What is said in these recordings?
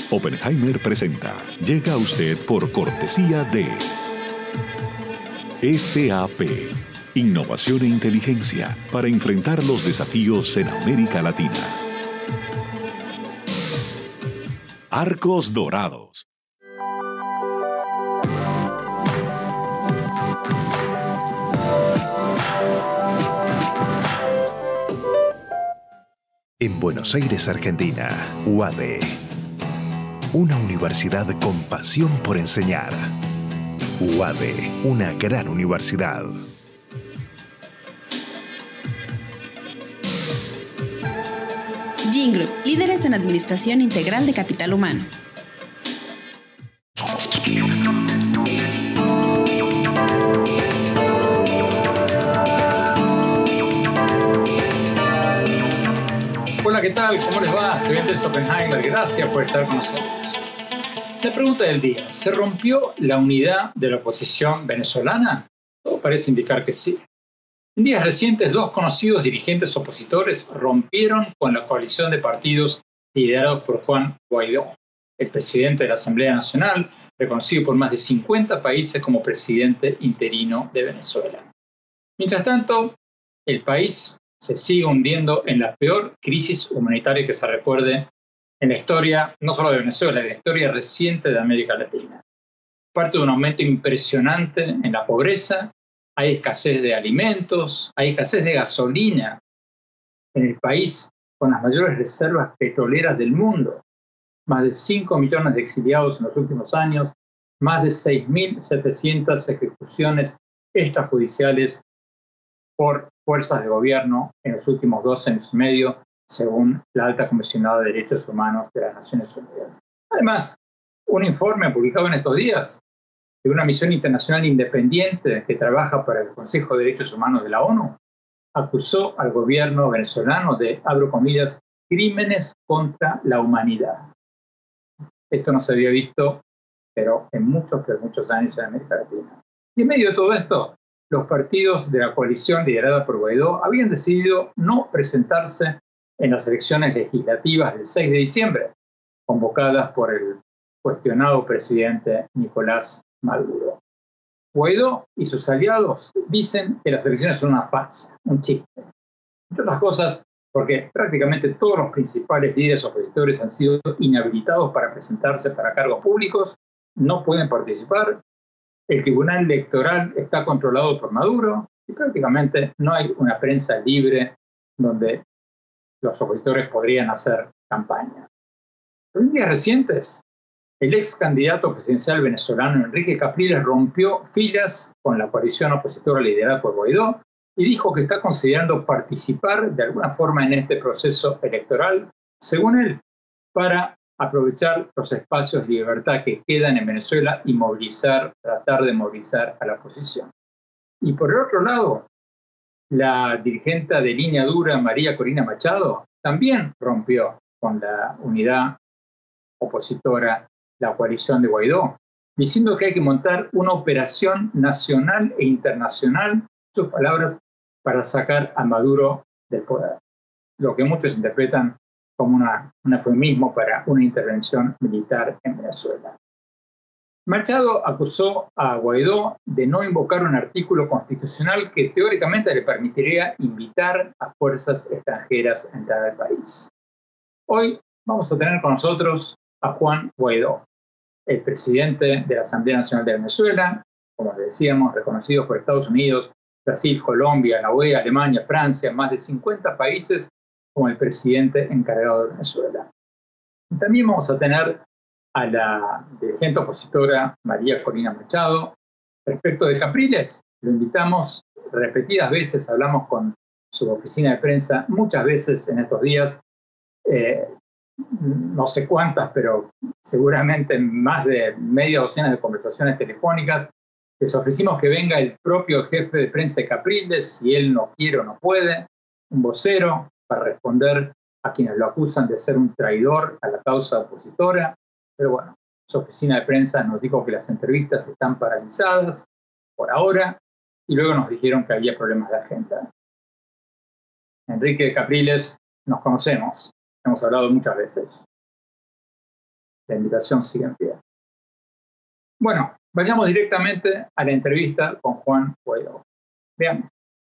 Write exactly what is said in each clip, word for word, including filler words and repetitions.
Oppenheimer presenta. Llega a usted por cortesía de S A P. Innovación e inteligencia para enfrentar los desafíos en América Latina. Arcos Dorados. En Buenos Aires, Argentina, U A D E. Una universidad con pasión por enseñar. U A D E, una gran universidad. Gin Group, líderes en administración integral de capital humano. Hola, ¿qué tal? ¿Cómo les va? Soy Andrés Oppenheimer. Gracias por estar con nosotros. La pregunta del día: ¿se rompió la unidad de la oposición venezolana? Todo parece indicar que sí. En días recientes, dos conocidos dirigentes opositores rompieron con la coalición de partidos liderados por Juan Guaidó, el presidente de la Asamblea Nacional, reconocido por más de cincuenta países como presidente interino de Venezuela. Mientras tanto, el país se sigue hundiendo en la peor crisis humanitaria que se recuerde en la historia, no solo de Venezuela, en la historia reciente de América Latina. Parte de un aumento impresionante en la pobreza, hay escasez de alimentos, hay escasez de gasolina en el país con las mayores reservas petroleras del mundo. Más de cinco millones de exiliados en los últimos años, más de seis mil setecientas ejecuciones extrajudiciales por fuerzas de gobierno en los últimos dos años y medio, según la Alta Comisionada de Derechos Humanos de las Naciones Unidas. Además, un informe publicado en estos días de una misión internacional independiente que trabaja para el Consejo de Derechos Humanos de la ONU, acusó al gobierno venezolano de, abro comillas, crímenes contra la humanidad. Esto no se había visto, pero en muchos, pero muchos años en América Latina. Y en medio de todo esto, los partidos de la coalición liderada por Guaidó habían decidido no presentarse en las elecciones legislativas del seis de diciembre, convocadas por el cuestionado presidente Nicolás Maduro. Guaidó y sus aliados dicen que las elecciones son una farsa, un chiste. Entre otras cosas, porque prácticamente todos los principales líderes opositores han sido inhabilitados para presentarse para cargos públicos, no pueden participar. El Tribunal Electoral está controlado por Maduro y prácticamente no hay una prensa libre donde los opositores podrían hacer campaña. Pero en días recientes, el ex candidato presidencial venezolano Enrique Capriles rompió filas con la coalición opositora liderada por Guaidó y dijo que está considerando participar de alguna forma en este proceso electoral, según él, para aprovechar los espacios de libertad que quedan en Venezuela y movilizar, tratar de movilizar a la oposición. Y por el otro lado, la dirigente de Línea Dura, María Corina Machado, también rompió con la unidad opositora, la coalición de Guaidó, diciendo que hay que montar una operación nacional e internacional, sus palabras, para sacar a Maduro del poder. Lo que muchos interpretan como una, un eufemismo para una intervención militar en Venezuela. Machado acusó a Guaidó de no invocar un artículo constitucional que teóricamente le permitiría invitar a fuerzas extranjeras a entrar al país. Hoy vamos a tener con nosotros a Juan Guaidó, el presidente de la Asamblea Nacional de Venezuela, como les decíamos, reconocido por Estados Unidos, Brasil, Colombia, la U E, Alemania, Francia, más de cincuenta países, como el presidente encargado de Venezuela. Y también vamos a tener a la dirigente opositora María Corina Machado. Respecto de Capriles, lo invitamos repetidas veces, hablamos con su oficina de prensa muchas veces en estos días, eh, no sé cuántas, pero seguramente más de media docena de conversaciones telefónicas. Les ofrecimos que venga el propio jefe de prensa de Capriles, si él no quiere o no puede, un vocero, para responder a quienes lo acusan de ser un traidor a la causa opositora. Pero bueno, su oficina de prensa nos dijo que las entrevistas están paralizadas por ahora y luego nos dijeron que había problemas de agenda. Enrique Capriles, nos conocemos, hemos hablado muchas veces. la invitación sigue en pie. Bueno, vayamos directamente a la entrevista con Juan Guaidó. Veamos.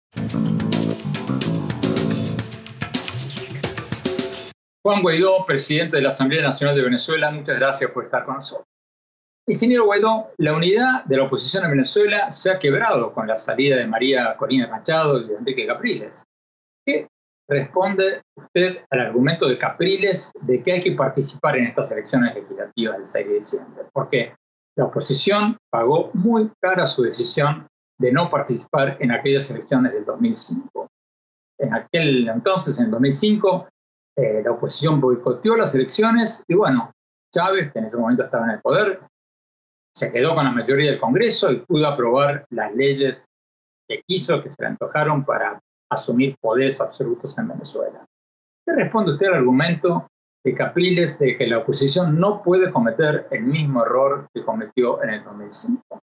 Juan Guaidó, presidente de la Asamblea Nacional de Venezuela, muchas gracias por estar con nosotros. Ingeniero Guaidó, la unidad de la oposición en Venezuela se ha quebrado con la salida de María Corina Machado y de Enrique Capriles. ¿Qué responde usted al argumento de Capriles de que hay que participar en estas elecciones legislativas del seis de diciembre? Porque la oposición pagó muy cara su decisión de no participar en aquellas elecciones del dos mil cinco. En aquel entonces, en el dos mil cinco, eh, la oposición boicoteó las elecciones y bueno, Chávez, que en ese momento estaba en el poder, se quedó con la mayoría del Congreso y pudo aprobar las leyes que quiso, que se le antojaron para asumir poderes absolutos en Venezuela. ¿Qué responde usted al argumento de Capriles de que la oposición no puede cometer el mismo error que cometió en el dos mil cinco?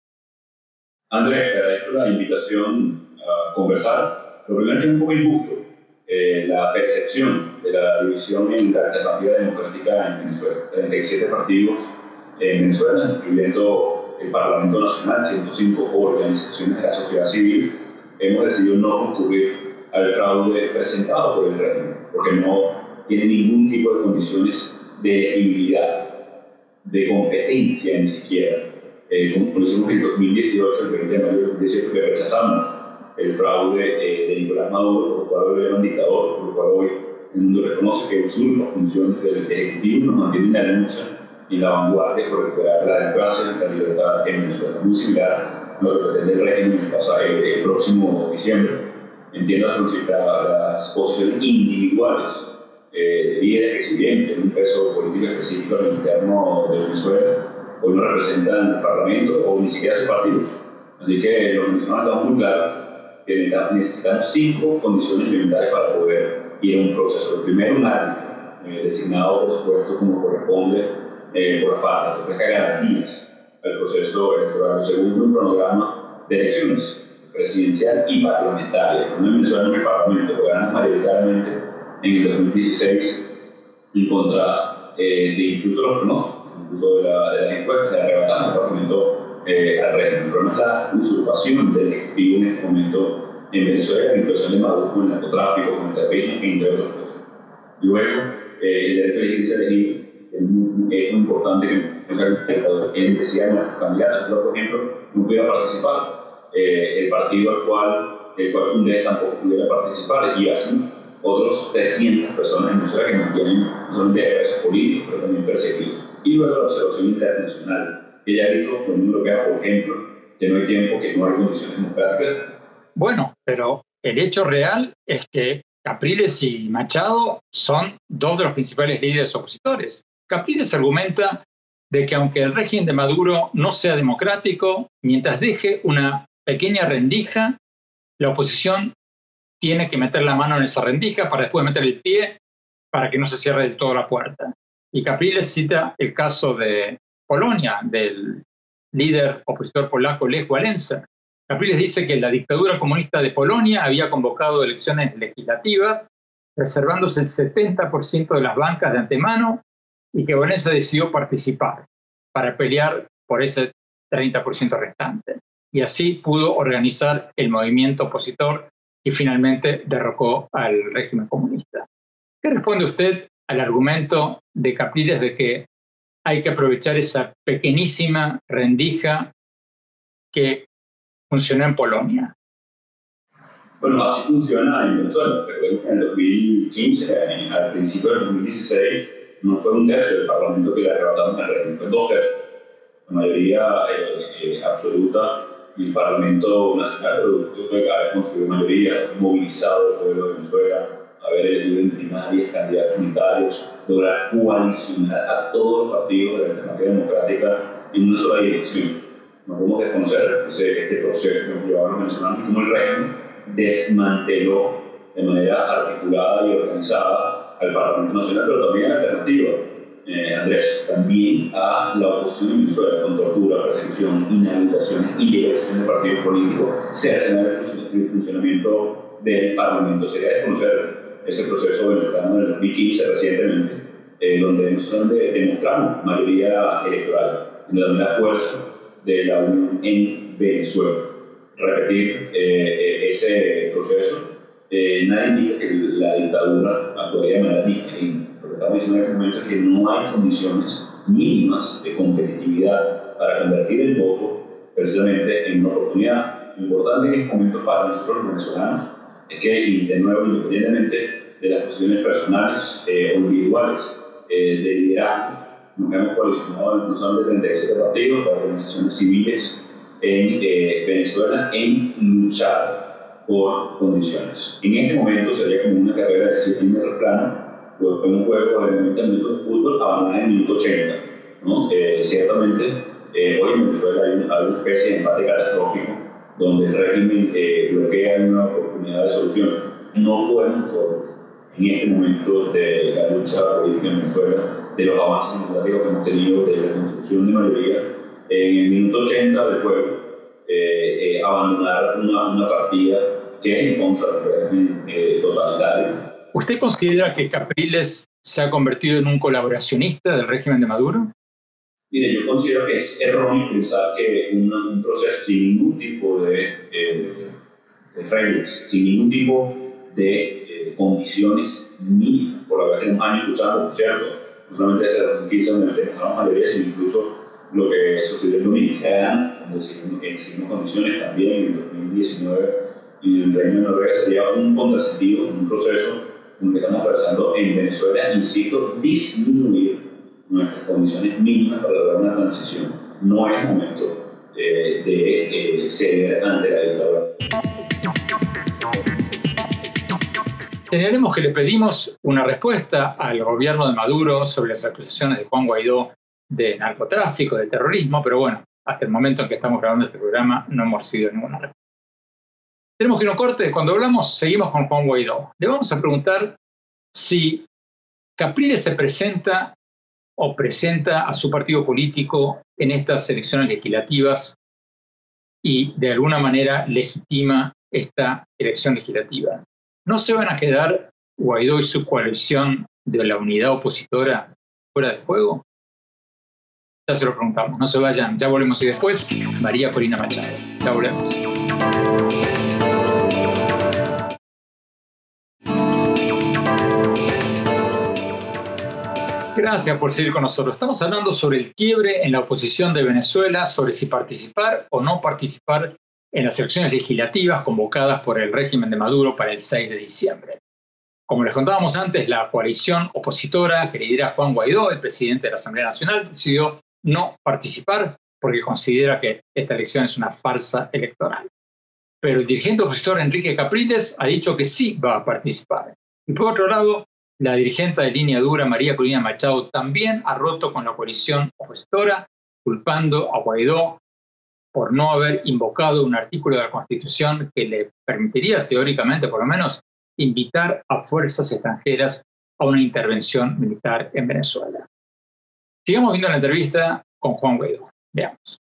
Andrés, agradezco la invitación a conversar. Lo primero es un poco injusto eh, la percepción de la división en la alternativa democrática en Venezuela. treinta y siete partidos en Venezuela, incluyendo el Parlamento Nacional, ciento cinco organizaciones de la sociedad civil, hemos decidido no concurrir al fraude presentado por el régimen, porque no tiene ningún tipo de condiciones de elegibilidad, de competencia ni siquiera. Eh, como lo hicimos en el dos mil dieciocho, el veinte de mayo de dos mil dieciocho, que rechazamos el fraude eh, de Nicolás Maduro, por lo cual hoy era un dictador, por lo cual hoy el mundo reconoce que usurpa funciones del Ejecutivo y nos mantiene en la lucha y la vanguardia por recuperar la democracia y la libertad en Venezuela. Muy similar a lo que pretende el régimen el, pasado, el, el próximo diciembre. Entiendo las posiciones individuales eh, de líderes que, si bien tienen un peso político específico en el interno de Venezuela, hoy no representan el Parlamento o ni siquiera sus partidos. Así que los venezolanos estamos muy claros que necesitamos cinco condiciones elementales para poder ir a un proceso. El primero, un árbitro eh, designado, por supuesto, como corresponde Eh, por la parte, que ofrezca garantías al proceso electoral. El segundo, un cronograma de elecciones presidencial y parlamentaria. No en Venezuela, en el Parlamento, que ganan mayoritariamente en el dos mil dieciséis en contra eh, de incluso los pronósticos, incluso de, la, de las encuestas, de arrebatando el Parlamento eh, al régimen. El problema es la usurpación del Ejecutivo en este momento en Venezuela, la inclusión de Maduro con el narcotráfico, con el chavismo, entre otras cosas. Luego, eh, el derecho a elegirse elegido. Es muy, es muy importante que no sea el decía de nuestros candidatos, yo, por ejemplo, no pudiera participar. Eh, el partido al cual, el cual fundé tampoco pudiera participar, y así otros trescientas personas en Venezuela que no tienen, no son de presos políticos, pero también perseguidos. Y luego la observación internacional, que ya ha dicho la Unión Europea, por ejemplo, que no hay tiempo, que no hay condiciones democráticas. Bueno, pero el hecho real es que Capriles y Machado son dos de los principales líderes opositores. Capriles argumenta de que aunque el régimen de Maduro no sea democrático, mientras deje una pequeña rendija, la oposición tiene que meter la mano en esa rendija para después meter el pie para que no se cierre del todo la puerta. Y Capriles cita el caso de Polonia, del líder opositor polaco Lech Wałęsa. Capriles dice que la dictadura comunista de Polonia había convocado elecciones legislativas, reservándose el setenta por ciento de las bancas de antemano, y que Wałęsa decidió participar para pelear por ese treinta por ciento restante. Y así pudo organizar el movimiento opositor y finalmente derrocó al régimen comunista. ¿Qué responde usted al argumento de Capriles de que hay que aprovechar esa pequeñísima rendija que funcionó en Polonia? Bueno, así funciona en Venezuela. Recuerdo que en el dos mil quince, al principio del dos mil dieciséis, no fue un tercio del Parlamento que le arrebataron al régimen, fue dos tercios. La mayoría eh, eh, absoluta del Parlamento Nacional, producto de haber construido mayoría, movilizado el pueblo de Venezuela, haber elegido en primarias candidatos unitarios, lograr coalicionar a todos los partidos de la alternativa democrática en una sola dirección. No podemos desconocer ese, este proceso que nos llevaron los venezolanos y cómo el régimen desmanteló de manera articulada y organizada al Parlamento Nacional, pero también a la alternativa, eh, Andrés, también a la oposición en Venezuela, con tortura, persecución, inhabilitación y legalización de partidos políticos, cercenar el funcionamiento del Parlamento. Sería desconocer ese proceso venezolano del dos mil quince recientemente, eh, donde no solamente demostramos mayoría electoral, sino también la fuerza de la Unión en Venezuela. Repetir eh, ese proceso, eh, nadie indica que la dictadura actuaría de manera diferente. Lo que estamos diciendo en este momento es que no hay condiciones mínimas de competitividad para convertir el voto precisamente en una oportunidad. Lo importante en este momento para nosotros los venezolanos es que, de nuevo, independientemente de las posiciones personales eh, o individuales eh, de liderazgos, nos hemos coalicionado no solamente treinta y siete partidos, organizaciones civiles en eh, Venezuela en luchar por condiciones. En este momento sería como una carrera de cien metros planos, pues fue un juego de noventa minutos de fútbol abandonar en el minuto ochenta, ¿no? Eh, ciertamente, eh, hoy en Venezuela hay una, hay una especie de empate catastrófico donde el régimen eh, bloquea una oportunidad de solución. No podemos nosotros, en este momento de la lucha política en Venezuela, de los avances democráticos que hemos tenido, de la construcción de mayoría, en el minuto ochenta del juego, eh, eh, abandonar una, una partida que es en contra del régimen eh, totalitario. ¿Usted considera que Capriles se ha convertido en un colaboracionista del régimen de Maduro? Mire, yo considero que es erróneo pensar que un, un proceso sin ningún tipo de, eh, de reglas, sin ningún tipo de eh, condiciones mínimas, por la que tenemos años luchando, por cierto, no solamente desde dos mil quince, donde tenemos mayoría, sino incluso lo que sucedió en Dominicana, donde exigimos condiciones también en el dos mil diecinueve y en el Reino de Noruega, sería un contrasentido, un proceso que estamos atravesando en Venezuela, insisto, disminuir nuestras condiciones mínimas para lograr una transición. No es momento eh, de eh, ceder ante la dictadura. Señalemos que le pedimos una respuesta al gobierno de Maduro sobre las acusaciones de Juan Guaidó de narcotráfico, de terrorismo, pero bueno, hasta el momento en que estamos grabando este programa no hemos recibido ninguna respuesta. Tenemos que ir a un corte. Cuando hablamos, seguimos con Juan Guaidó. Le vamos a preguntar si Capriles se presenta o presenta a su partido político en estas elecciones legislativas y de alguna manera legitima esta elección legislativa. ¿No se van a quedar Guaidó y su coalición de la unidad opositora fuera de juego? Ya se lo preguntamos. No se vayan, ya volvemos. Y después, María Corina Machado. Ya volvemos. Gracias por seguir con nosotros. Estamos hablando sobre el quiebre en la oposición de Venezuela, sobre si participar o no participar en las elecciones legislativas convocadas por el régimen de Maduro para el seis de diciembre. Como les contábamos antes, la coalición opositora que lidera Juan Guaidó, el presidente de la Asamblea Nacional, decidió no participar porque considera que esta elección es una farsa electoral. Pero el dirigente opositor Enrique Capriles ha dicho que sí va a participar. Y por otro lado, la dirigente de Línea Dura, María Corina Machado, también ha roto con la coalición opositora, culpando a Guaidó por no haber invocado un artículo de la Constitución que le permitiría, teóricamente por lo menos, invitar a fuerzas extranjeras a una intervención militar en Venezuela. Sigamos viendo la entrevista con Juan Guaidó. Veamos.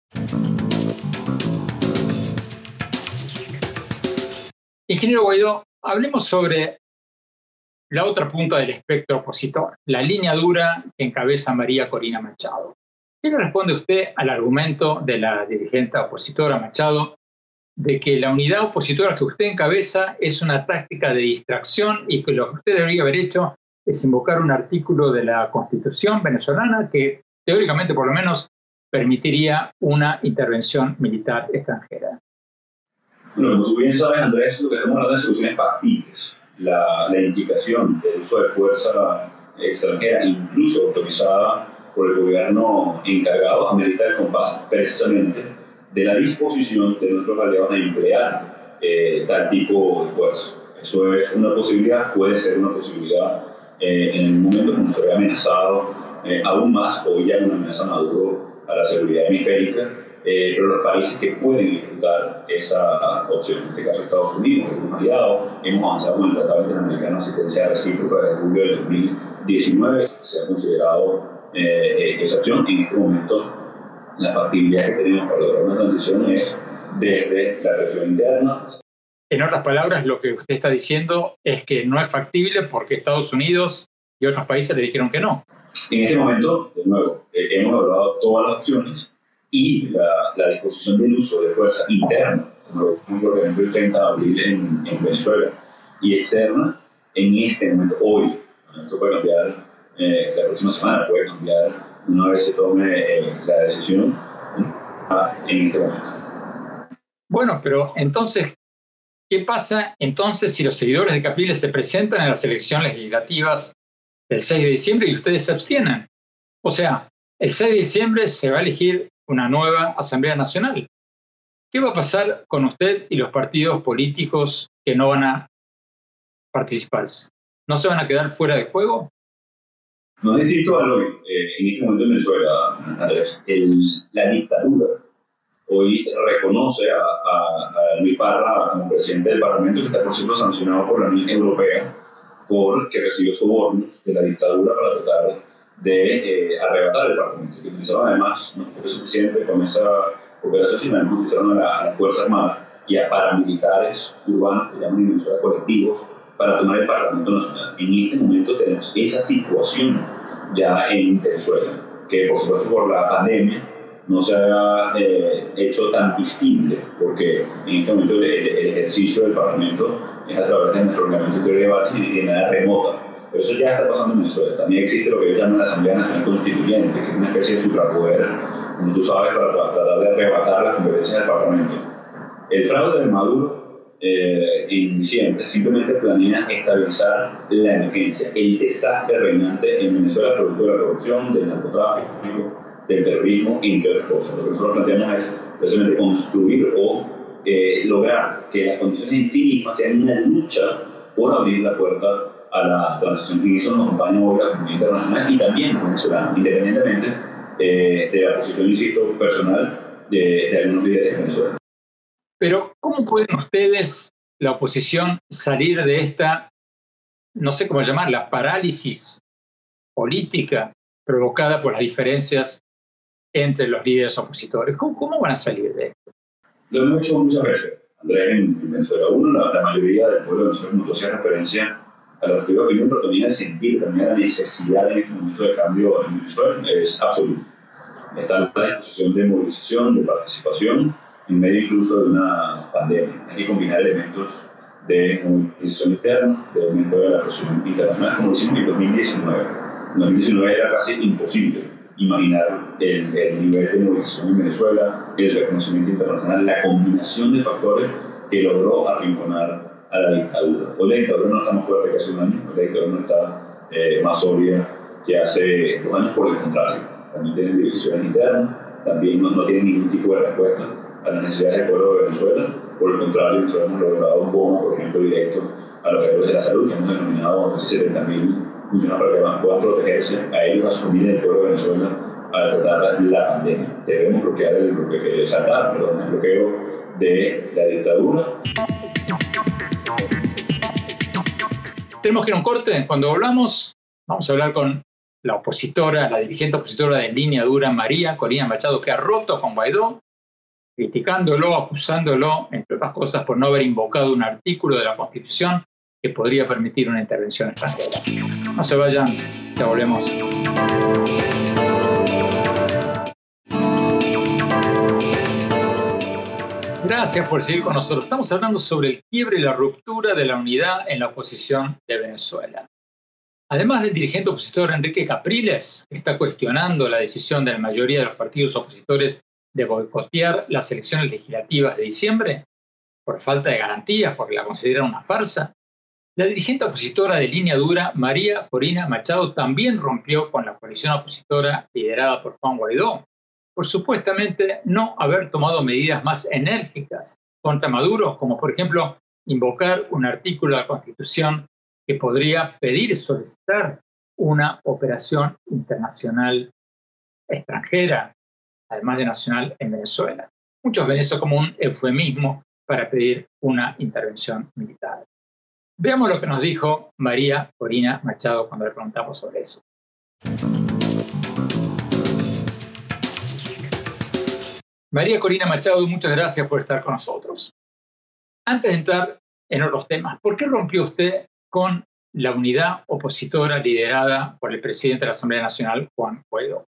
Ingeniero Guaidó, hablemos sobre la otra punta del espectro opositor, la línea dura que encabeza María Corina Machado. ¿Qué le responde usted al argumento de la dirigente opositora Machado de que la unidad opositora que usted encabeza es una táctica de distracción y que lo que usted debería haber hecho es invocar un artículo de la Constitución venezolana que teóricamente por lo menos permitiría una intervención militar extranjera? Bueno, como tú bien sabes, Andrés, lo que estamos hablando de soluciones factibles. La, la implicación del uso de fuerza extranjera, incluso autorizada por el gobierno encargado, amerita el compás precisamente de la disposición de nuestros aliados a emplear eh, tal tipo de fuerza. Eso es una posibilidad, puede ser una posibilidad eh, en el momento que nos haya amenazado eh, aún más, hoy ya hay una amenaza Maduro a la seguridad hemisférica, eh, pero los países que pueden ejecutar esa opción, en este caso Estados Unidos, es un aliado, hemos avanzado con el Tratado Interamericano de Asistencia Recíproca desde julio del dos mil diecinueve, se ha considerado eh, esa opción. En este momento la factibilidad que tenemos para lograr una transición es desde la presión interna. En otras palabras, lo que usted está diciendo es que no es factible porque Estados Unidos y otros países le dijeron que no. En este momento, de nuevo, eh, hemos evaluado todas las opciones y la, la disposición del uso de fuerza interna, como por ejemplo el treinta de abril en, en Venezuela, y externa, en este momento, hoy, esto puede cambiar eh, la próxima semana, puede cambiar una vez se tome eh, la decisión ¿no? en este momento. Bueno, pero entonces, ¿qué pasa entonces si los seguidores de Capriles se presentan en las elecciones legislativas del seis de diciembre y ustedes se abstienen? O sea, el seis de diciembre se va a elegir una nueva Asamblea Nacional. ¿Qué va a pasar con usted y los partidos políticos que no van a participar? ¿No se van a quedar fuera de juego? No es distinto al hoy. Eh, en este momento en Venezuela, Andrés, el, la dictadura hoy reconoce a, a, a Luis Parra como presidente del Parlamento, que está por cierto sancionado por la Unión Europea porque recibió sobornos de la dictadura para tratar de eh, arrebatar el Parlamento, que utilizaron además, no fue suficiente con esa operación, sino además utilizaron a la, a la Fuerza Armada y a paramilitares urbanos, que llaman en Venezuela colectivos, para tomar el Parlamento Nacional. En este momento tenemos esa situación ya en Venezuela, que por supuesto por la pandemia no se ha eh, hecho tan visible, porque en este momento el, el ejercicio del Parlamento es a través de nuestro reglamento de debate y de manera remota. Pero eso ya está pasando en Venezuela. También existe lo que ellos llaman la Asamblea Nacional Constituyente, que es una especie de suprapoder, como tú sabes, para tratar de arrebatar las competencias del Parlamento. El fraude de Maduro eh, en diciembre simplemente planea estabilizar la emergencia, el desastre reinante en Venezuela producto de la corrupción, del narcotráfico, del terrorismo, entre otras cosas. Lo que nosotros planteamos es precisamente construir o eh, lograr que las condiciones en sí mismas sean una lucha por abrir la puerta a la transición. Y eso nos acompaña hoy la comunidad internacional y también venezolana, independientemente eh, de la posición, insisto, personal de, de algunos líderes de Venezuela. Pero, ¿cómo pueden ustedes, la oposición, salir de esta, no sé cómo llamarla, parálisis política provocada por las diferencias entre los líderes opositores? ¿Cómo, cómo van a salir de esto? Lo hemos hecho muchas veces, Andrés, en, en Venezuela. Uno, la, la mayoría del pueblo de Venezuela, como tú hacías referencia a la actividad de opinión, pero también el sentir, también la necesidad en este momento de cambio en Venezuela es absoluta. Está la disposición de movilización, de participación, en medio incluso de una pandemia. Hay que combinar elementos de movilización interna, de aumento de la presión internacional, como decimos en dos mil diecinueve. En dos mil diecinueve era casi imposible imaginar el, el nivel de movilización en Venezuela, el reconocimiento internacional, la combinación de factores que logró arrinconar a la dictadura. Hoy la dictadura no está más fuerte que hace un año, la dictadura no está eh, más sólida que hace dos años, por el contrario. También tienen divisiones internas, también no, no tienen ningún tipo de respuesta a las necesidades del pueblo de Venezuela. Por el contrario, nosotros hemos logrado un bono, por ejemplo, directo a los héroes de la salud, que hemos denominado casi setenta mil funcionarios para que puedan protegerse a ellos, asumir el pueblo de Venezuela al tratar la pandemia. Debemos bloquear el bloqueo, saltar, perdón, el bloqueo de la dictadura. Tenemos que ir a un corte. Cuando volvamos, vamos a hablar con la opositora, la dirigente opositora de Línea Dura, María Corina Machado, que ha roto con Guaidó, criticándolo, acusándolo, entre otras cosas, por no haber invocado un artículo de la Constitución que podría permitir una intervención extranjera. No se vayan, ya volvemos. Gracias por seguir con nosotros. Estamos hablando sobre el quiebre y la ruptura de la unidad en la oposición de Venezuela. Además del dirigente opositor Enrique Capriles, que está cuestionando la decisión de la mayoría de los partidos opositores de boicotear las elecciones legislativas de diciembre, por falta de garantías, porque la consideran una farsa, la dirigente opositora de Línea Dura, María Corina Machado, también rompió con la coalición opositora liderada por Juan Guaidó, por supuestamente no haber tomado medidas más enérgicas contra Maduro, como por ejemplo invocar un artículo de la Constitución que podría pedir y solicitar una operación internacional extranjera, además de nacional, en Venezuela. Muchos ven eso como un eufemismo para pedir una intervención militar. Veamos lo que nos dijo María Corina Machado cuando le preguntamos sobre eso. María Corina Machado, muchas gracias por estar con nosotros. Antes de entrar en otros temas, ¿por qué rompió usted con la unidad opositora liderada por el presidente de la Asamblea Nacional, Juan Guaidó?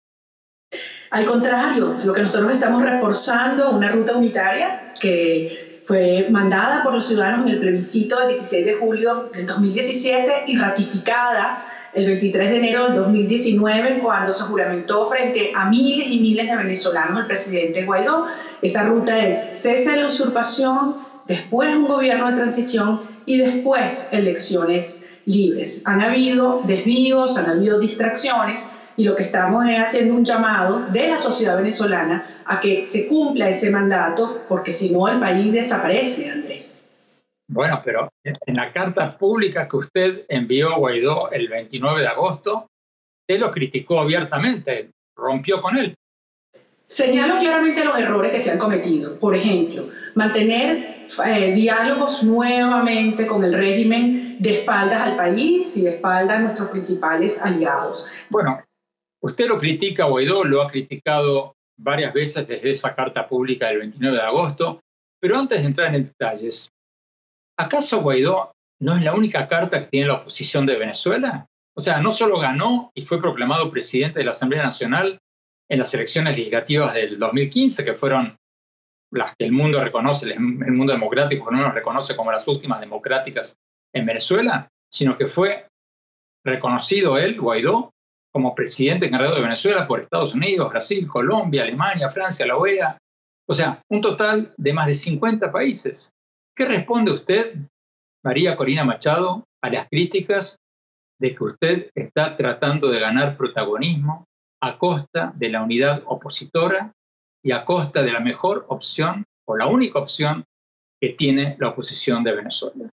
Al contrario, lo que nosotros estamos reforzando una ruta unitaria que fue mandada por los ciudadanos en el plebiscito del dieciséis de julio del dos mil diecisiete y ratificada el veintitrés de enero del dos mil diecinueve, cuando se juramentó frente a miles y miles de venezolanos el presidente Guaidó. Esa ruta es cese de la usurpación, después un gobierno de transición y después elecciones libres. Han habido desvíos, han habido distracciones, y lo que estamos es haciendo un llamado de la sociedad venezolana a que se cumpla ese mandato, porque si no el país desaparece, Andrés. Bueno, pero en la carta pública que usted envió a Guaidó el veintinueve de agosto, él lo criticó abiertamente, rompió con él. Señalo claramente los errores que se han cometido. Por ejemplo, mantener eh, diálogos nuevamente con el régimen de espaldas al país y de espaldas a nuestros principales aliados. Bueno, usted lo critica, Guaidó lo ha criticado varias veces desde esa carta pública del veintinueve de agosto, pero antes de entrar en detalles, ¿acaso Guaidó no es la única carta que tiene la oposición de Venezuela? O sea, no solo ganó y fue proclamado presidente de la Asamblea Nacional en las elecciones legislativas del dos mil quince, que fueron las que el mundo reconoce, el mundo democrático por lo menos reconoce como las últimas democráticas en Venezuela, sino que fue reconocido él, Guaidó, como presidente encargado de Venezuela por Estados Unidos, Brasil, Colombia, Alemania, Francia, la O E A. O sea, un total de más de cincuenta países. ¿Qué responde usted, María Corina Machado, a las críticas de que usted está tratando de ganar protagonismo a costa de la unidad opositora y a costa de la mejor opción o la única opción que tiene la oposición de Venezuela?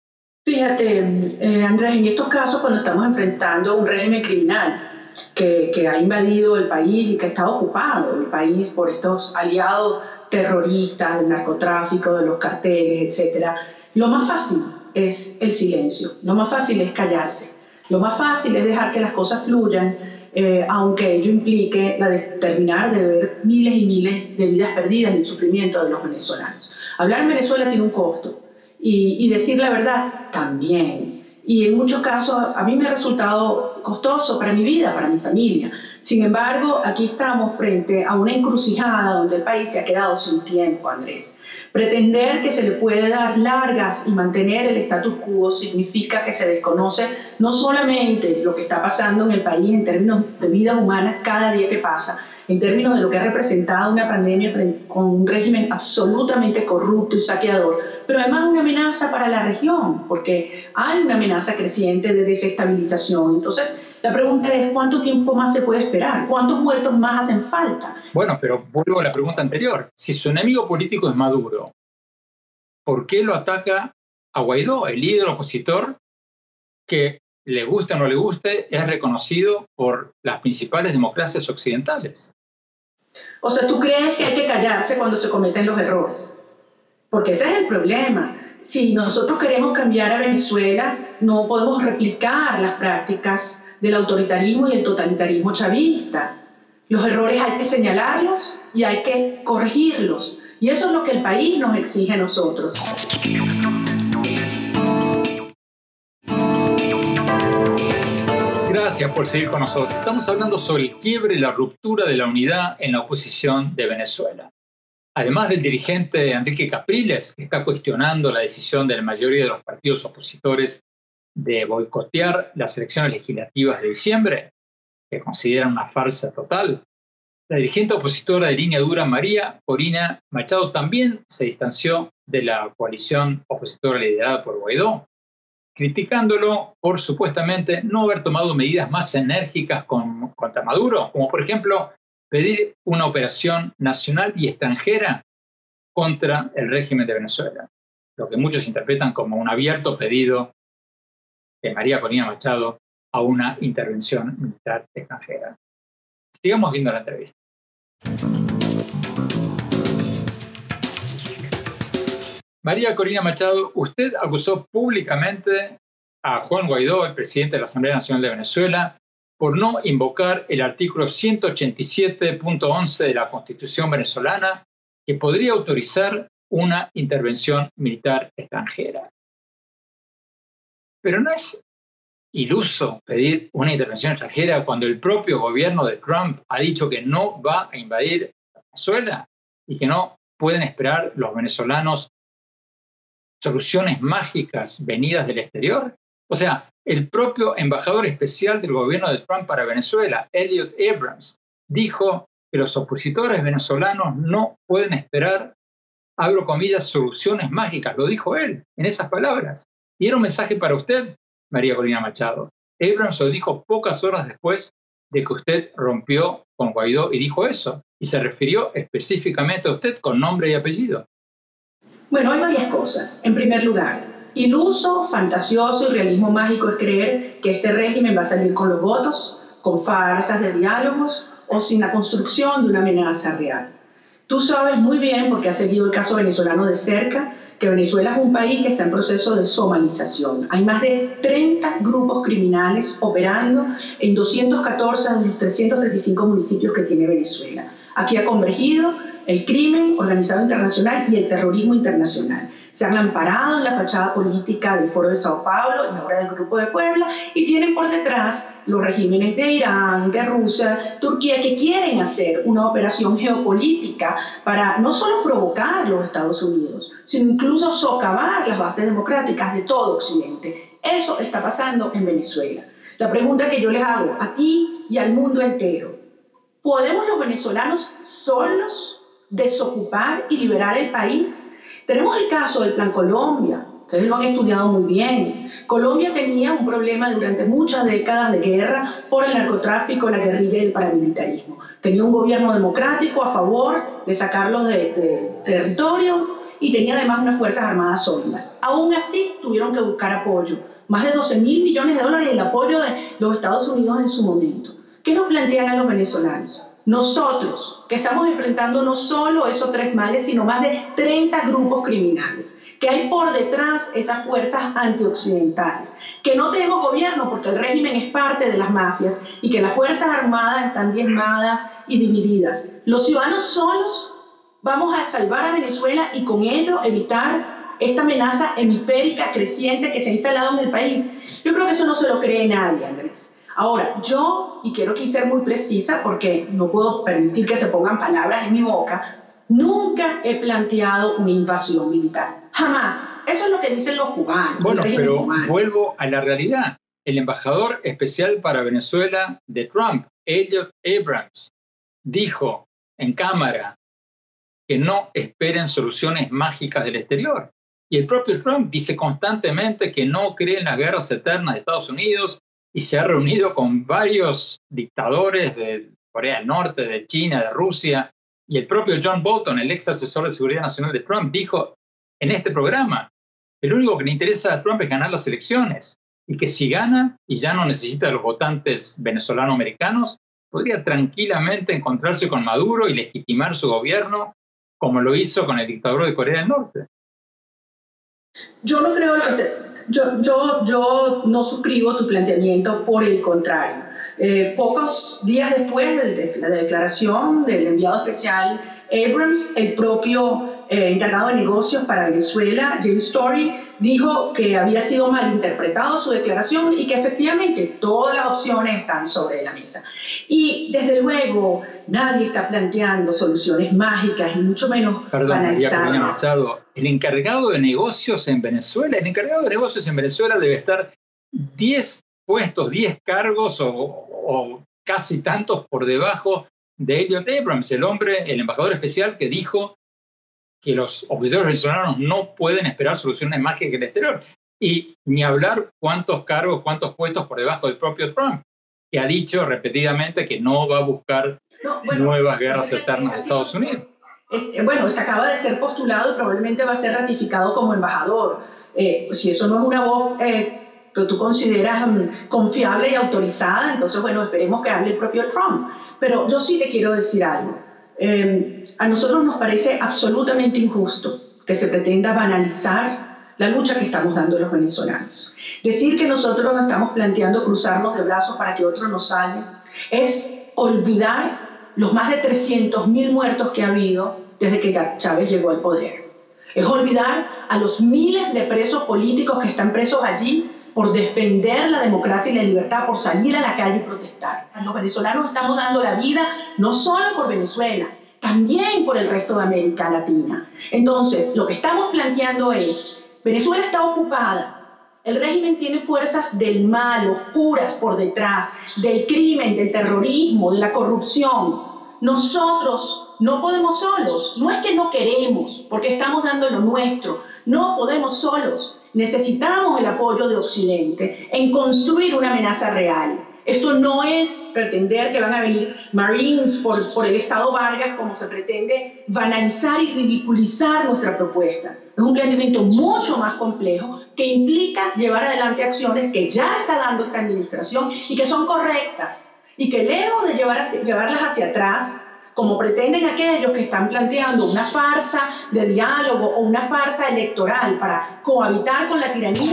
Fíjate, eh, Andrés, en estos casos cuando estamos enfrentando un régimen criminal que, que ha invadido el país y que está ocupado el país por estos aliados terroristas, del narcotráfico, de los carteles, etcétera, lo más fácil es el silencio, lo más fácil es callarse, lo más fácil es dejar que las cosas fluyan, eh, aunque ello implique la de terminar de ver miles y miles de vidas perdidas y el sufrimiento de los venezolanos. Hablar en Venezuela tiene un costo. Y, y decir la verdad también. Y en muchos casos a mí me ha resultado costoso para mi vida, para mi familia. Sin embargo, aquí estamos frente a una encrucijada donde el país se ha quedado sin tiempo, Andrés. Pretender que se le puede dar largas y mantener el status quo significa que se desconoce no solamente lo que está pasando en el país en términos de vidas humanas cada día que pasa, en términos de lo que ha representado una pandemia con un régimen absolutamente corrupto y saqueador, pero además una amenaza para la región, porque hay una amenaza creciente de desestabilización. Entonces, la pregunta es, ¿cuánto tiempo más se puede esperar? ¿Cuántos muertos más hacen falta? Bueno, pero vuelvo a la pregunta anterior. Si su enemigo político es Maduro, ¿por qué lo ataca a Guaidó, el líder opositor que, le guste o no le guste, es reconocido por las principales democracias occidentales? O sea, ¿tú crees que hay que callarse cuando se cometen los errores? Porque ese es el problema. Si nosotros queremos cambiar a Venezuela, no podemos replicar las prácticas del autoritarismo y el totalitarismo chavista. Los errores hay que señalarlos y hay que corregirlos. Y eso es lo que el país nos exige a nosotros. Gracias por seguir con nosotros. Estamos hablando sobre el quiebre y la ruptura de la unidad en la oposición de Venezuela. Además del dirigente Enrique Capriles, que está cuestionando la decisión de la mayoría de los partidos opositores de boicotear las elecciones legislativas de diciembre, que consideran una farsa total, la dirigente opositora de línea dura, María Corina Machado, también se distanció de la coalición opositora liderada por Guaidó, criticándolo por supuestamente no haber tomado medidas más enérgicas con, contra Maduro, como por ejemplo pedir una operación nacional y extranjera contra el régimen de Venezuela, lo que muchos interpretan como un abierto pedido de María Corina Machado a una intervención militar extranjera. Sigamos viendo la entrevista. María Corina Machado, usted acusó públicamente a Juan Guaidó, el presidente de la Asamblea Nacional de Venezuela, por no invocar el artículo ciento ochenta y siete punto once de la Constitución venezolana, que podría autorizar una intervención militar extranjera. Pero no es iluso pedir una intervención extranjera cuando el propio gobierno de Trump ha dicho que no va a invadir Venezuela y que no pueden esperar los venezolanos soluciones mágicas venidas del exterior? O sea, el propio embajador especial del gobierno de Trump para Venezuela, Elliot Abrams, dijo que los opositores venezolanos no pueden esperar, abro comillas, soluciones mágicas. Lo dijo él en esas palabras. Y era un mensaje para usted, María Corina Machado. Abrams lo dijo pocas horas después de que usted rompió con Guaidó y dijo eso. Y se refirió específicamente a usted con nombre y apellido. Bueno, hay varias cosas. En primer lugar, iluso, fantasioso y realismo mágico es creer que este régimen va a salir con los votos, con farsas de diálogos o sin la construcción de una amenaza real. Tú sabes muy bien, porque has seguido el caso venezolano de cerca, que Venezuela es un país que está en proceso de somalización. Hay más de treinta grupos criminales operando en doscientos catorce de los trescientos treinta y cinco municipios que tiene Venezuela. Aquí ha convergido el crimen organizado internacional y el terrorismo internacional. Se han amparado en la fachada política del Foro de Sao Paulo y ahora del Grupo de Puebla, y tienen por detrás los regímenes de Irán, de Rusia, Turquía, que quieren hacer una operación geopolítica para no solo provocar a los Estados Unidos, sino incluso socavar las bases democráticas de todo Occidente. Eso está pasando en Venezuela. La pregunta que yo les hago a ti y al mundo entero: ¿podemos los venezolanos solos desocupar y liberar el país? Tenemos el caso del Plan Colombia. Ustedes lo han estudiado muy bien. Colombia tenía un problema durante muchas décadas de guerra por el narcotráfico, la guerrilla y el paramilitarismo. Tenía un gobierno democrático a favor de sacarlos de, de territorio y tenía además unas fuerzas armadas sólidas. Aún así, tuvieron que buscar apoyo. Más de doce mil millones de dólares el apoyo de los Estados Unidos en su momento. ¿Qué nos plantean a los venezolanos? Nosotros, que estamos enfrentando no solo esos tres males, sino más de treinta grupos criminales, que hay por detrás esas fuerzas antioccidentales, que no tenemos gobierno porque el régimen es parte de las mafias y que las fuerzas armadas están diezmadas y divididas. Los ciudadanos solos vamos a salvar a Venezuela y con ello evitar esta amenaza hemisférica creciente que se ha instalado en el país. Yo creo que eso no se lo cree nadie, Andrés. Ahora, yo, y quiero aquí ser muy precisa porque no puedo permitir que se pongan palabras en mi boca, nunca he planteado una invasión militar. Jamás. Eso es lo que dicen los cubanos. Bueno, pero cubano. Vuelvo a la realidad. El embajador especial para Venezuela de Trump, Elliot Abrams, dijo en cámara que no esperen soluciones mágicas del exterior. Y el propio Trump dice constantemente que no cree en las guerras eternas de Estados Unidos, y se ha reunido con varios dictadores de Corea del Norte, de China, de Rusia. Y el propio John Bolton, el ex asesor de seguridad nacional de Trump, dijo en este programa que lo único que le interesa a Trump es ganar las elecciones y que si gana y ya no necesita de los votantes venezolano-americanos, podría tranquilamente encontrarse con Maduro y legitimar su gobierno como lo hizo con el dictador de Corea del Norte. Yo no creo que... Yo, yo, yo no suscribo tu planteamiento, por el contrario. Eh, pocos días después de, de la declaración del enviado especial Abrams, el propio eh, encargado de negocios para Venezuela, James Story, dijo que había sido malinterpretado su declaración y que efectivamente todas las opciones están sobre la mesa. Y desde luego nadie está planteando soluciones mágicas y mucho menos Perdón, María Corina banalizarlas. Machado, el encargado de negocios en Venezuela, el encargado de negocios en Venezuela debe estar diez puestos, diez cargos o, o casi tantos por debajo de Elliot Abrams, el hombre, el embajador especial que dijo que los opositores venezolanos no pueden esperar soluciones mágicas del exterior. Y ni hablar cuántos cargos, cuántos puestos por debajo del propio Trump, que ha dicho repetidamente que no va a buscar no, bueno, nuevas guerras eternas de Estados Unidos. Este, bueno, este acaba de ser postulado y probablemente va a ser ratificado como embajador. Eh, si eso no es una voz eh, que tú consideras um, confiable y autorizada, entonces, bueno, esperemos que hable el propio Trump. Pero yo sí te quiero decir algo. Eh, a nosotros nos parece absolutamente injusto que se pretenda banalizar la lucha que estamos dando los venezolanos. Decir que nosotros estamos planteando cruzarnos de brazos para que otro nos salga es olvidar los más de trescientos mil muertos que ha habido desde que Chávez llegó al poder. Es olvidar a los miles de presos políticos que están presos allí por defender la democracia y la libertad, por salir a la calle y protestar. Los venezolanos estamos dando la vida no solo por Venezuela, también por el resto de América Latina. Entonces, lo que estamos planteando es, Venezuela está ocupada, el régimen tiene fuerzas del mal, oscuras por detrás, del crimen, del terrorismo, de la corrupción. Nosotros no podemos solos, no es que no queremos, porque estamos dando lo nuestro, no podemos solos. Necesitamos el apoyo de Occidente en construir una amenaza real. Esto no es pretender que van a venir Marines por, por el Estado Vargas, como se pretende banalizar y ridiculizar nuestra propuesta. Es un planteamiento mucho más complejo que implica llevar adelante acciones que ya está dando esta administración y que son correctas, y que lejos de llevar hacia, llevarlas hacia atrás, como pretenden aquellos que están planteando una farsa de diálogo o una farsa electoral para cohabitar con la tiranía.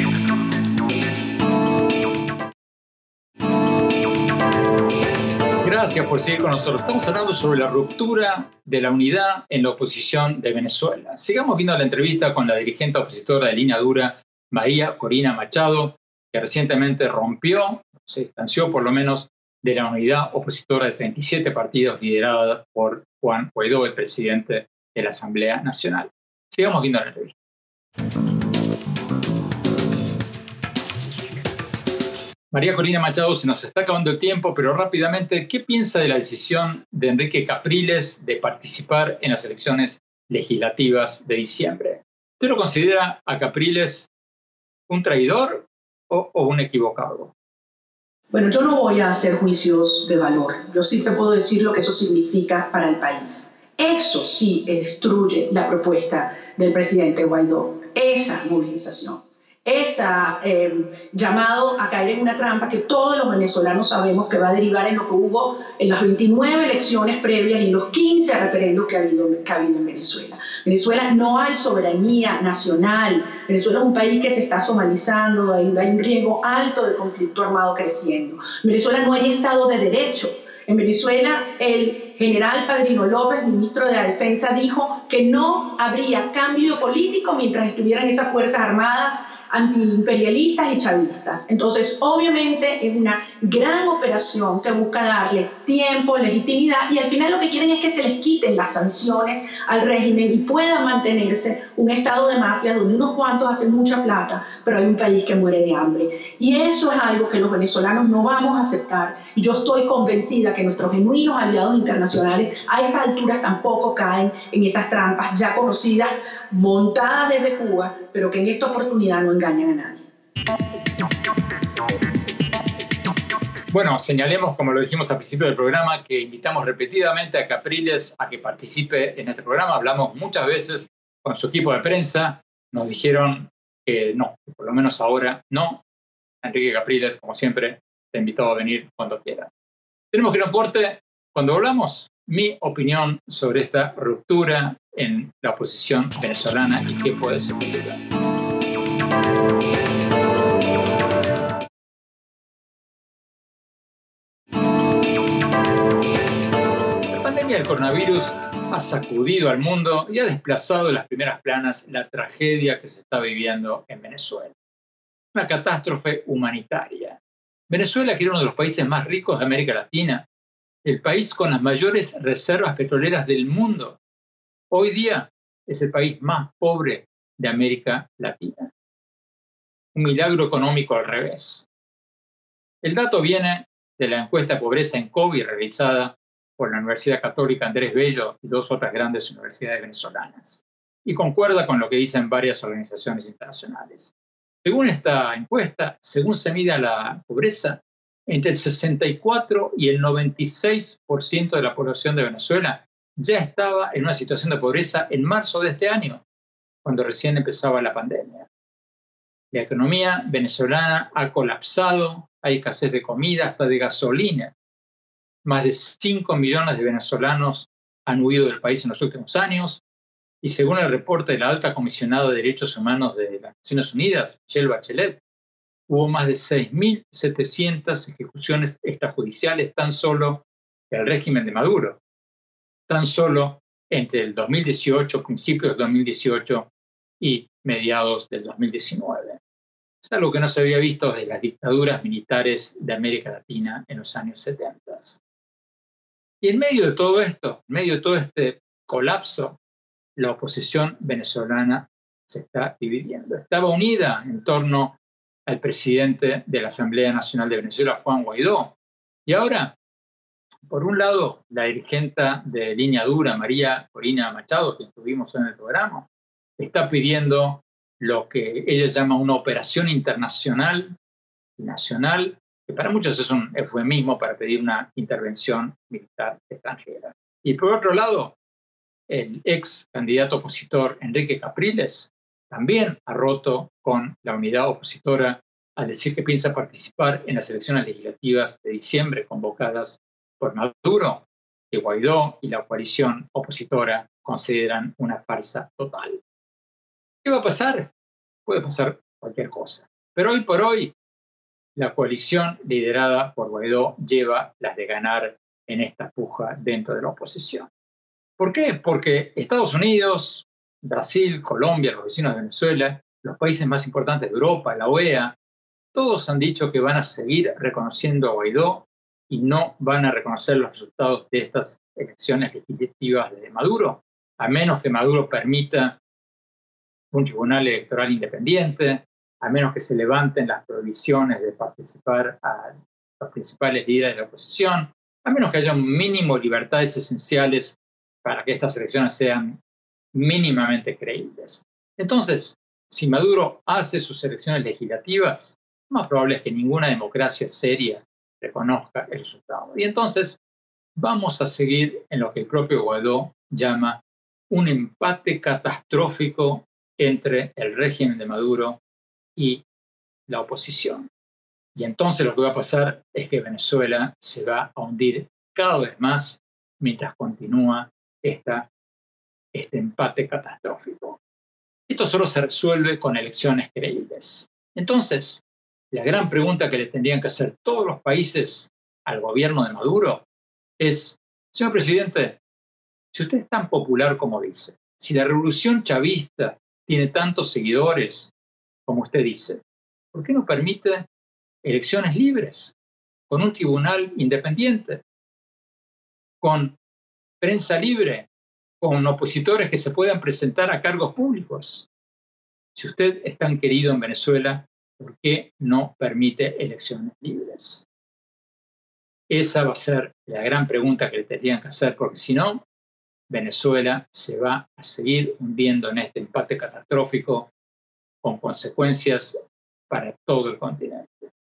Gracias por seguir con nosotros. Estamos hablando sobre la ruptura de la unidad en la oposición de Venezuela. Sigamos viendo la entrevista con la dirigente opositora de Línea Dura, María Corina Machado, que recientemente rompió, se distanció por lo menos, de la unidad opositora de treinta y siete partidos liderada por Juan Guaidó, el presidente de la Asamblea Nacional. Sigamos viendo la entrevista. María Corina Machado, se nos está acabando el tiempo, pero rápidamente, ¿qué piensa de la decisión de Enrique Capriles de participar en las elecciones legislativas de diciembre? ¿Usted lo considera a Capriles un traidor o, o un equivocado? Bueno, yo no voy a hacer juicios de valor. Yo sí te puedo decir lo que eso significa para el país. Eso sí destruye la propuesta del presidente Guaidó, esa movilización. Esa eh, llamado a caer en una trampa que todos los venezolanos sabemos que va a derivar en lo que hubo en las veintinueve elecciones previas y en los quince referendos que ha habido, que ha habido en Venezuela. Venezuela no hay soberanía nacional. Venezuela es un país que se está somalizando, hay, hay un riesgo alto de conflicto armado creciendo. En Venezuela no hay Estado de Derecho. En Venezuela el general Padrino López, ministro de la Defensa, dijo que no habría cambio político mientras estuvieran esas fuerzas armadas antiimperialistas y chavistas. Entonces, obviamente, es una gran operación que busca darle tiempo, legitimidad, y al final lo que quieren es que se les quiten las sanciones al régimen y pueda mantenerse un estado de mafia donde unos cuantos hacen mucha plata, pero hay un país que muere de hambre. Y eso es algo que los venezolanos no vamos a aceptar. Y yo estoy convencida que nuestros genuinos aliados internacionales a estas alturas tampoco caen en esas trampas ya conocidas, montadas desde Cuba, pero que en esta oportunidad no engañan a nadie. Bueno, señalemos, como lo dijimos al principio del programa, que invitamos repetidamente a Capriles a que participe en este programa. Hablamos muchas veces con su equipo de prensa, nos dijeron que no, que por lo menos ahora no. Enrique Capriles, como siempre, te invitado a venir cuando quiera. Tenemos que ir a un corte. Cuando hablamos, mi opinión sobre esta ruptura en la oposición venezolana y qué puede significar. La pandemia del coronavirus ha sacudido al mundo y ha desplazado en las primeras planas la tragedia que se está viviendo en Venezuela. Una catástrofe humanitaria. Venezuela, que era uno de los países más ricos de América Latina, el país con las mayores reservas petroleras del mundo, hoy día es el país más pobre de América Latina. Un milagro económico al revés. El dato viene de la encuesta de pobreza en COVID realizada por la Universidad Católica Andrés Bello y dos otras grandes universidades venezolanas, y concuerda con lo que dicen varias organizaciones internacionales. Según esta encuesta, según se mide la pobreza, entre el sesenta y cuatro y el noventa y seis por ciento de la población de Venezuela ya estaba en una situación de pobreza en marzo de este año, cuando recién empezaba la pandemia. La economía venezolana ha colapsado, hay escasez de comida, hasta de gasolina. Más de cinco millones de venezolanos han huido del país en los últimos años, y según el reporte de la alta comisionada de Derechos Humanos de las Naciones Unidas, Michelle Bachelet, hubo más de seis mil setecientas ejecuciones extrajudiciales tan solo del régimen de Maduro, tan solo entre el dos mil dieciocho, principios del dos mil dieciocho y mediados del dos mil diecinueve. Es algo que no se había visto desde las dictaduras militares de América Latina en los años setenta. Y en medio de todo esto, en medio de todo este colapso, la oposición venezolana se está dividiendo. Estaba unida en torno al presidente de la Asamblea Nacional de Venezuela, Juan Guaidó. Y ahora, por un lado, la dirigente de Línea Dura, María Corina Machado, que tuvimos en el programa, está pidiendo lo que ella llama una operación internacional y nacional, que para muchos es un eufemismo para pedir una intervención militar extranjera. Y por otro lado, el ex candidato opositor Enrique Capriles también ha roto con la unidad opositora al decir que piensa participar en las elecciones legislativas de diciembre convocadas por Maduro, que Guaidó y la coalición opositora consideran una farsa total. ¿Qué va a pasar? Puede pasar cualquier cosa. Pero hoy por hoy, la coalición liderada por Guaidó lleva las de ganar en esta puja dentro de la oposición. ¿Por qué? Porque Estados Unidos, Brasil, Colombia, los vecinos de Venezuela, los países más importantes de Europa, la O E A, todos han dicho que van a seguir reconociendo a Guaidó y no van a reconocer los resultados de estas elecciones legislativas de Maduro, a menos que Maduro permita un tribunal electoral independiente, a menos que se levanten las prohibiciones de participar a los principales líderes de la oposición, a menos que haya un mínimo de libertades esenciales para que estas elecciones sean mínimamente creíbles. Entonces, si Maduro hace sus elecciones legislativas, lo más probable es que ninguna democracia seria reconozca el resultado. Y entonces vamos a seguir en lo que el propio Guaidó llama un empate catastrófico entre el régimen de Maduro y la oposición. Y entonces lo que va a pasar es que Venezuela se va a hundir cada vez más mientras continúa esta, este empate catastrófico. Esto solo se resuelve con elecciones creíbles. Entonces, la gran pregunta que le tendrían que hacer todos los países al gobierno de Maduro es, señor presidente, si usted es tan popular como dice, si la revolución chavista tiene tantos seguidores como usted dice, ¿por qué no permite elecciones libres, con un tribunal independiente, con prensa libre, con opositores que se puedan presentar a cargos públicos? Si usted es tan querido en Venezuela, ¿por qué no permite elecciones libres? Esa va a ser la gran pregunta que le tendrían que hacer, porque si no, Venezuela se va a seguir hundiendo en este empate catastrófico con consecuencias para todo el continente.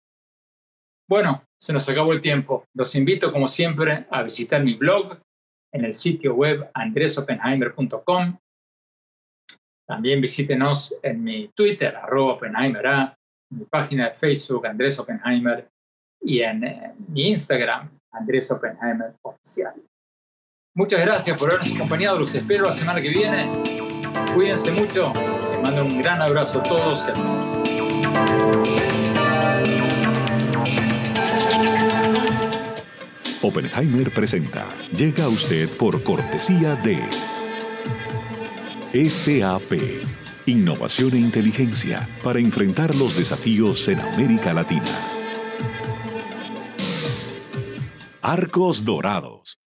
Bueno, se nos acabó el tiempo. Los invito, como siempre, a visitar mi blog en el sitio web andres oppenheimer punto com. También visítenos en mi Twitter, arroba oppenheimera, en mi página de Facebook, Andrés Oppenheimer, y en eh, mi Instagram, Andrés Oppenheimer Oficial. Muchas gracias por habernos acompañado. Los espero la semana que viene. Cuídense mucho. Les mando un gran abrazo a todos y a todas. Oppenheimer presenta. Llega a usted por cortesía de S A P. Innovación e inteligencia para enfrentar los desafíos en América Latina. Arcos Dorados.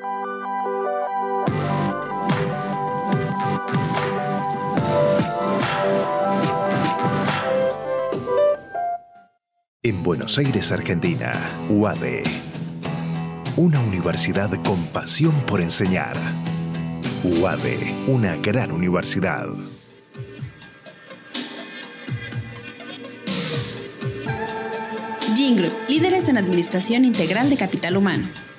En Buenos Aires, Argentina, U A D E. Una universidad con pasión por enseñar. U A D E, una gran universidad. Gingroup, líderes en administración integral de capital humano.